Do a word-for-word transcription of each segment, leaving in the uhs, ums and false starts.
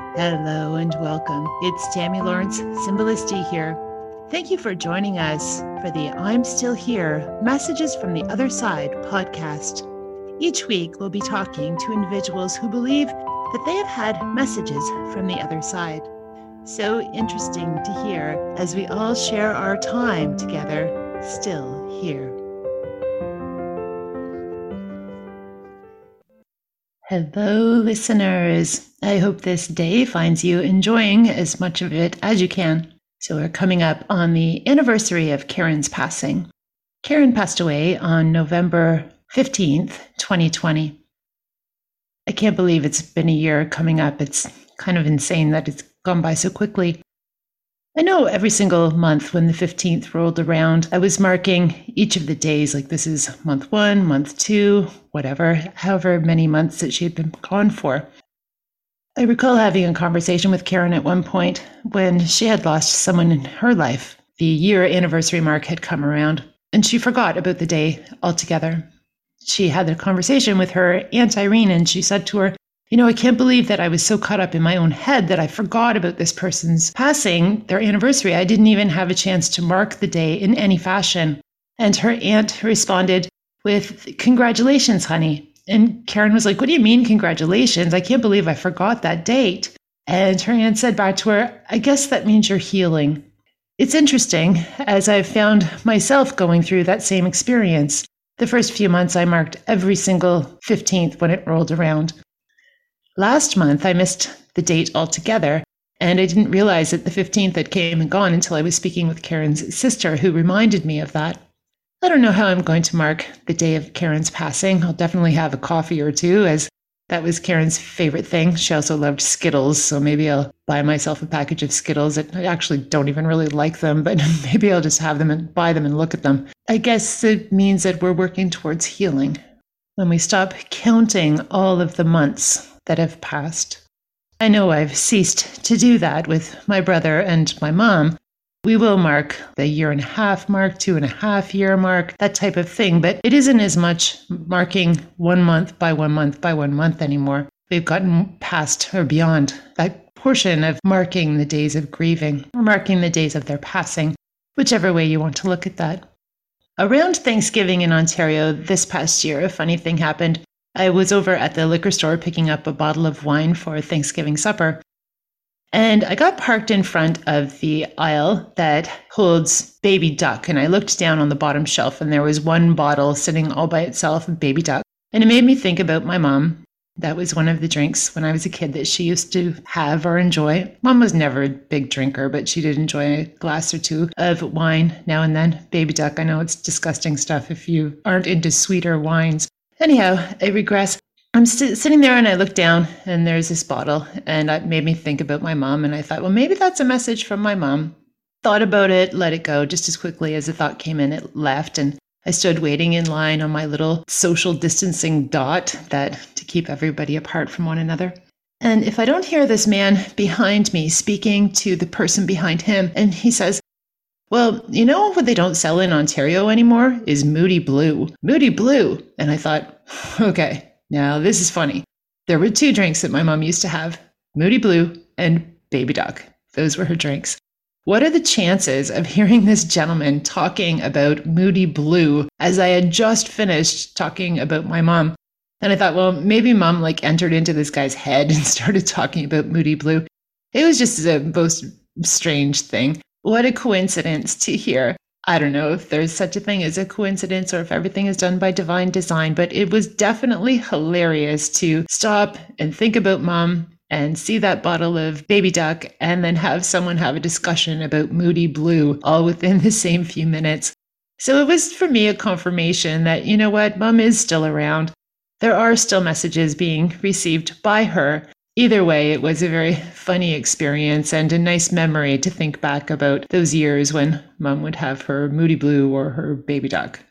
Hello and welcome. It's Tammy Lawrence, Symbolisti here. Thank you for joining us for the I'm Still Here Messages from the Other Side podcast. Each week, we'll be talking to individuals who believe that they have had messages from the other side. So interesting to hear as we all share our time together, still here. Hello, listeners. I hope this day finds you enjoying as much of it as you can. So we're coming up on the anniversary of Karen's passing. Karen passed away on November fifteenth, twenty twenty. I can't believe it's been a year coming up. It's kind of insane that it's gone by so quickly. I know every single month when the fifteenth rolled around, I was marking each of the days, like this is month one, month two, whatever, however many months that she had been gone for. I recall having a conversation with Karen at one point when she had lost someone in her life. The year anniversary mark had come around, and she forgot about the day altogether. She had a conversation with her Aunt Irene, and she said to her, You know, I can't believe that I was so caught up in my own head that I forgot about this person's passing, their anniversary. I didn't even have a chance to mark the day in any fashion. And her aunt responded with, Congratulations, honey. And Karen was like, What do you mean, congratulations? I can't believe I forgot that date. And her aunt said back to her, I guess that means you're healing. It's interesting, as I've found myself going through that same experience. The first few months, I marked every single fifteenth when it rolled around. Last month, I missed the date altogether, and I didn't realize that the fifteenth had came and gone until I was speaking with Karen's sister, who reminded me of that. I don't know how I'm going to mark the day of Karen's passing. I'll definitely have a coffee or two, as that was Karen's favorite thing. She also loved Skittles, so maybe I'll buy myself a package of Skittles. I actually don't even really like them, but maybe I'll just have them and buy them and look at them. I guess it means that we're working towards healing. When we stop counting all of the months that have passed. I know I've ceased to do that with my brother and my mom. We will mark the year and a half mark, two and a half year mark, that type of thing, but it isn't as much marking one month by one month by one month anymore. We've gotten past or beyond that portion of marking the days of grieving or marking the days of their passing, whichever way you want to look at that. Around Thanksgiving in Ontario this past year, a funny thing happened. I was over at the liquor store picking up a bottle of wine for Thanksgiving supper, and I got parked in front of the aisle that holds Baby Duck, and I looked down on the bottom shelf, and there was one bottle sitting all by itself of Baby Duck, and it made me think about my mom. That was one of the drinks when I was a kid that she used to have or enjoy. Mom was never a big drinker, but she did enjoy a glass or two of wine now and then. Baby Duck, I know it's disgusting stuff if you aren't into sweeter wines. Anyhow, I regress. I'm st- sitting there and I look down and there's this bottle, and it made me think about my mom. And I thought, well, maybe that's a message from my mom. Thought about it, let it go. Just as quickly as the thought came in, it left. And I stood waiting in line on my little social distancing dot that to keep everybody apart from one another. And if I don't hear this man behind me speaking to the person behind him, and he says, Well, you know what they don't sell in Ontario anymore is Moody Blue. Moody Blue. And I thought, okay, now this is funny. There were two drinks that my mom used to have, Moody Blue and Baby Duck. Those were her drinks. What are the chances of hearing this gentleman talking about Moody Blue as I had just finished talking about my mom? And I thought, well, maybe mom like entered into this guy's head and started talking about Moody Blue. It was just a most strange thing. What a coincidence to hear. I don't know if there's such a thing as a coincidence or if everything is done by divine design, but it was definitely hilarious to stop and think about mom and see that bottle of Baby Duck and then have someone have a discussion about Moody Blue all within the same few minutes. So it was for me a confirmation that, you know what, mom is still around. There are still messages being received by her. Either way, it was a very funny experience and a nice memory to think back about those years when mom would have her Moody Blue or her Baby Duck.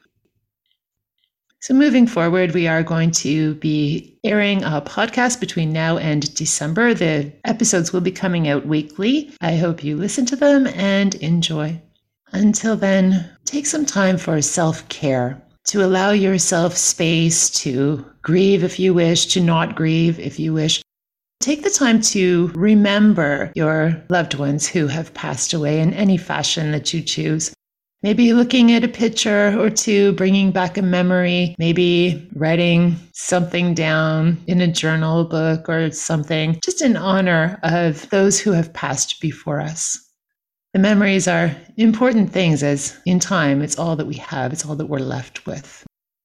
So moving forward, we are going to be airing a podcast between now and December. The episodes will be coming out weekly. I hope you listen to them and enjoy. Until then, take some time for self-care, to allow yourself space to grieve if you wish, to not grieve if you wish. Take the time to remember your loved ones who have passed away in any fashion that you choose. Maybe looking at a picture or two, bringing back a memory, maybe writing something down in a journal book or something, just in honor of those who have passed before us. The memories are important things, as in time, it's all that we have, it's all that we're left with.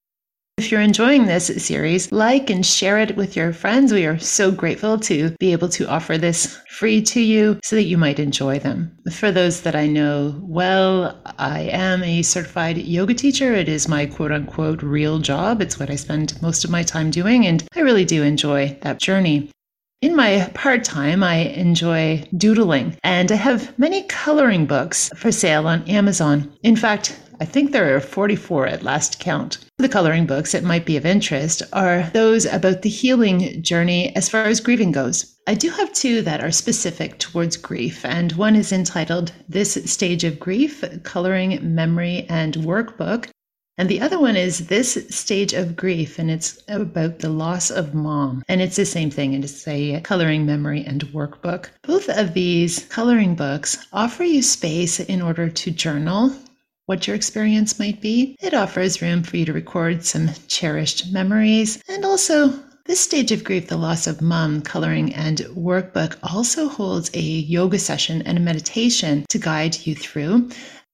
If you're enjoying this series, like and share it with your friends. We are so grateful to be able to offer this free to you so that you might enjoy them. For those that I know well, I am a certified yoga teacher. It is my quote unquote real job. It's what I spend most of my time doing, and I really do enjoy that journey. In my part-time, I enjoy doodling, and I have many coloring books for sale on Amazon. In fact, I think there are forty-four at last count. The coloring books that might be of interest are those about the healing journey as far as grieving goes. I do have two that are specific towards grief, and one is entitled This Stage of Grief, Coloring, Memory, and Workbook. And the other one is This Stage of Grief, and it's about the loss of mom. And it's the same thing, and it's a coloring, memory, and workbook. Both of these coloring books offer you space in order to journal what your experience might be. It offers room for you to record some cherished memories. And also, This Stage of Grief, the Loss of Mom, Coloring, and Workbook also holds a yoga session and a meditation to guide you through,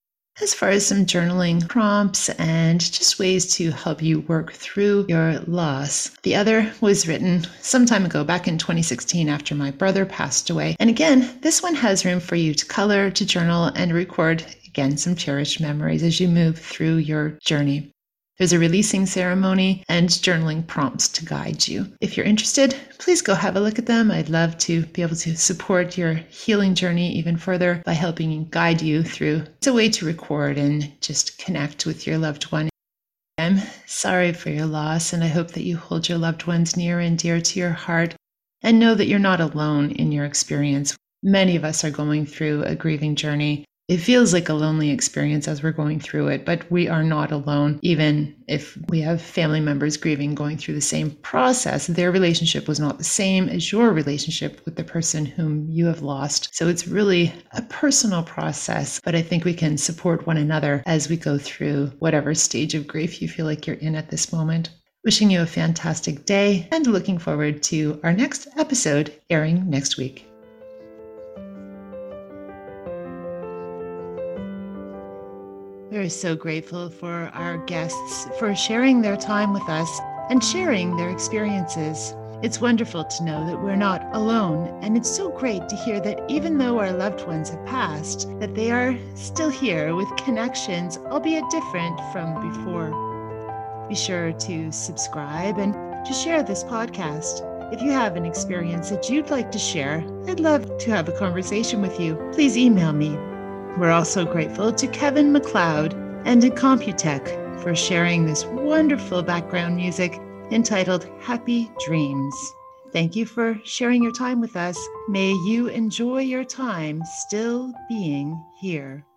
as far as some journaling prompts and just ways to help you work through your loss. The other was written some time ago, back in twenty sixteen, after my brother passed away. And again, this one has room for you to color, to journal, and record, again, some cherished memories as you move through your journey. There's a releasing ceremony and journaling prompts to guide you. If you're interested, please go have a look at them. I'd love to be able to support your healing journey even further by helping guide you through. It's a way to record and just connect with your loved one. I'm sorry for your loss, and I hope that you hold your loved ones near and dear to your heart and know that you're not alone in your experience. Many of us are going through a grieving journey. It feels like a lonely experience as we're going through it, but we are not alone. Even if we have family members grieving, going through the same process, their relationship was not the same as your relationship with the person whom you have lost. So it's really a personal process, but I think we can support one another as we go through whatever stage of grief you feel like you're in at this moment. Wishing you a fantastic day and looking forward to our next episode airing next week. We're so grateful for our guests for sharing their time with us and sharing their experiences. It's wonderful to know that we're not alone, and it's so great to hear that even though our loved ones have passed, that they are still here with connections, albeit different from before. Be sure to subscribe and to share this podcast. If you have an experience that you'd like to share, I'd love to have a conversation with you. Please email me. We're also grateful to Kevin MacLeod and to Computech for sharing this wonderful background music entitled Happy Dreams. Thank you for sharing your time with us. May you enjoy your time still being here.